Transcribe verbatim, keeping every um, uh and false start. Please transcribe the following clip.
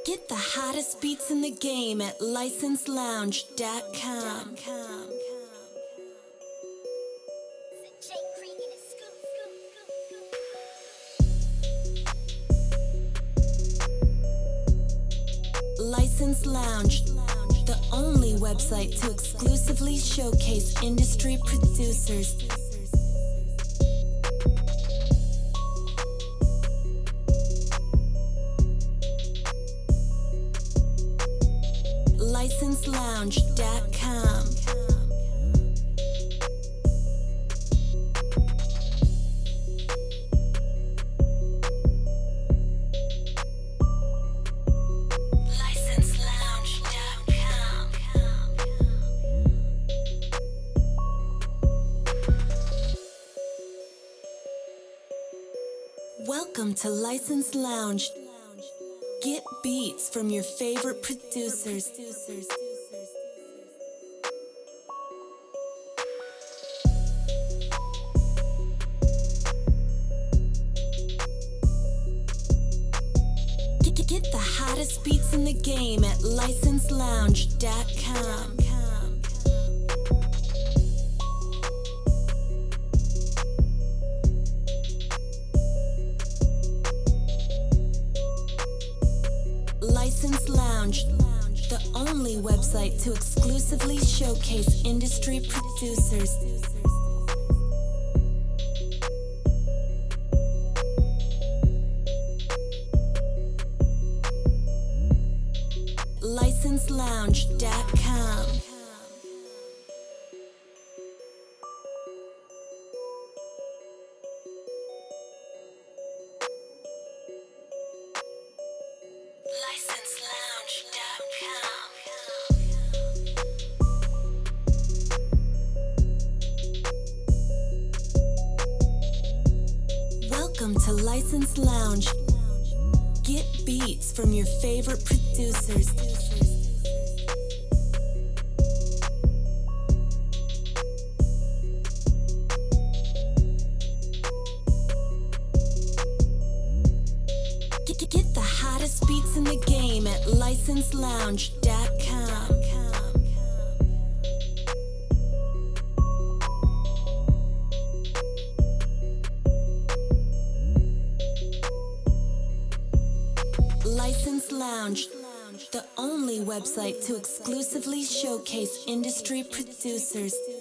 Get the hottest beats in the game at license lounge dot com. License Lounge, the only website to exclusively showcase industry producers. license lounge dot com. Welcome to License Lounge. Get beats from your favorite producers. Get the hottest beats in the game at license lounge dot com. License Lounge, the only website to exclusively showcase industry producers. license lounge dot com. license lounge dot com. Welcome to License Lounge. Get beats from your favorite producers. Get the hottest beats in the game at license lounge dot com. License Lounge, the only website to exclusively showcase industry producers.